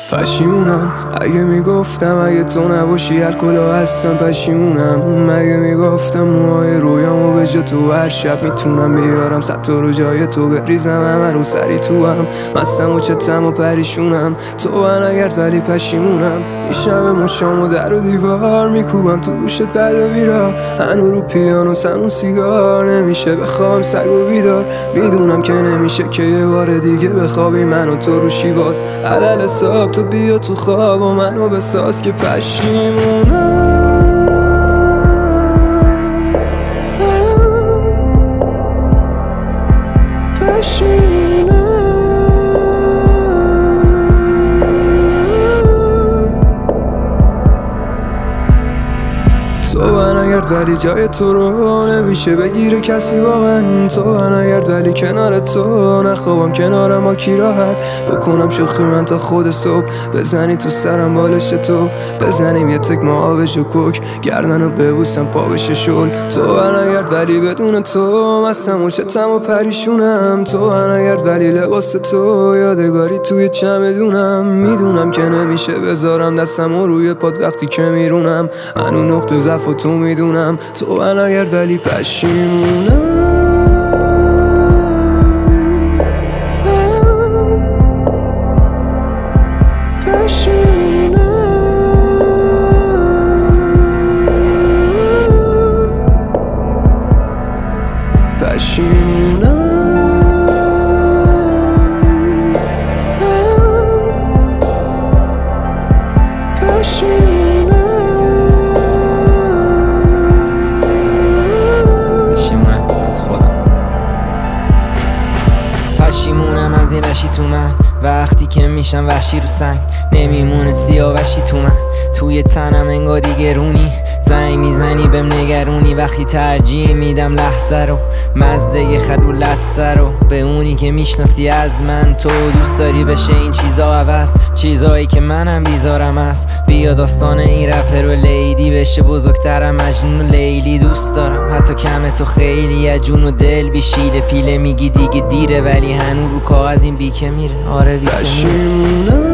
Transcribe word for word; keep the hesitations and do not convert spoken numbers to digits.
پشیمونم اگه میگفتم اگه تو نباشی هر کلا هستم. پشیمونم اگه میگفتم موهای رویامو به جا تو هر شب میتونم بیارم صد تا رو جای تو بریزم همه رو سری تو هم مستم و چتم و پریشونم تو نگرد ولی پشیمونم میشم مشامو در و دیوار میکوبم تو گوشت بد و بیرا هنو رو پیانو سنو سیگار نمیشه بخوام سگ و بیدار میدونم که نمیشه که یه بار دیگه بخوابی من و تو رو شیواز علل حساب تو بیا تو خواب و منو بساز که پشیمونم پشیمونم تو نگرد ولی جای تو رو نمیشه بگیره کسی واقعا تو نگرد ولی کنار تو نخوابم کنارم با کی راحت بکنم شوخی من تا خود صبح بزنی تو سرم بالش تو بزنیم یه تک ما آبش و کوک گردنو ببوسم پا بشه شل تو نگرد ولی بدون تو مستم و چتم و پریشونم تو نگرد ولی لباس تو یادگاری توی چمدونم میدونم که نمیشه بذارم دستم روی پاد وقتی که میرونم هنو نقطه ضعف و تو میدونم تو نگرد ولی پشیمونم پشیمونم پشیمونم پشیمونم از این رشی تو من وقتی که میشم وحشی رو سنگ نمیمونه سیاوشی تو من توی تنم انگار دیگه رونی زنگ میزنی بهم نگرونی وقتی ترجیح میدم لحظه رو مزه یه خط رو لسه رو به اونی که میشناسی از من تو دوست داری بشه این چیزا عوض چیزایی که منم بیزارم است بیا داستان این رپر و لیدی بشه بزرگترم مجنون و لیلی دوست دارم حتی کم تو خیلی از جون و دل بیشیله پیله میگی دیگه دیره ولی هنو رو کاغذ این بیکه میره آره بیکه میره